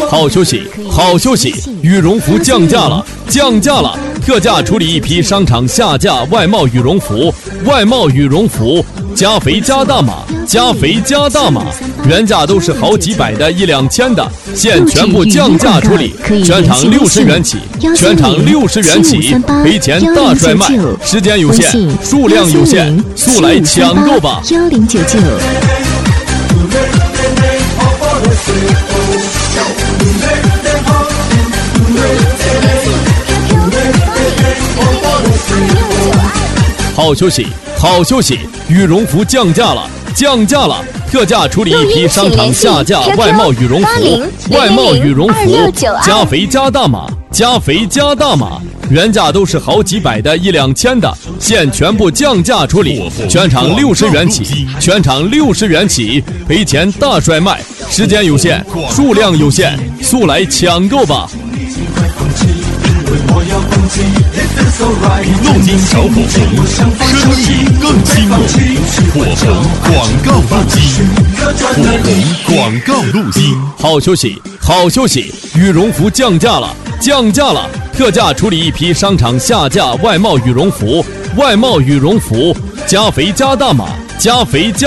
好消息，好消息！羽绒服降价了，降价了！特价处理一批商场下架外贸羽绒服，外贸羽绒服加肥加大码，加肥加大码，原价都是好几百的，一两千的，现全部降价处理，全场60元起，全场60元起，赔钱大甩卖，时间有限，数量有限，速来抢购吧！1099。好消息，好消息！羽绒服降价了，降价了！特价处理一批商场下架外贸羽绒服，外贸羽绒服加肥加大码，加肥加大码，原价都是好几百的，一两千的，现全部降价处理，全场60元起，全场60元起，赔钱大甩卖，时间有限，数量有限，速来抢购吧！ 漏金找火红，生意更兴隆。火红广告路径，火红广告路径。 好消息，好消息！羽绒服降价了，降价了！特价处理一批商场下架外贸羽绒服，外贸羽绒服加肥加大码，加肥加。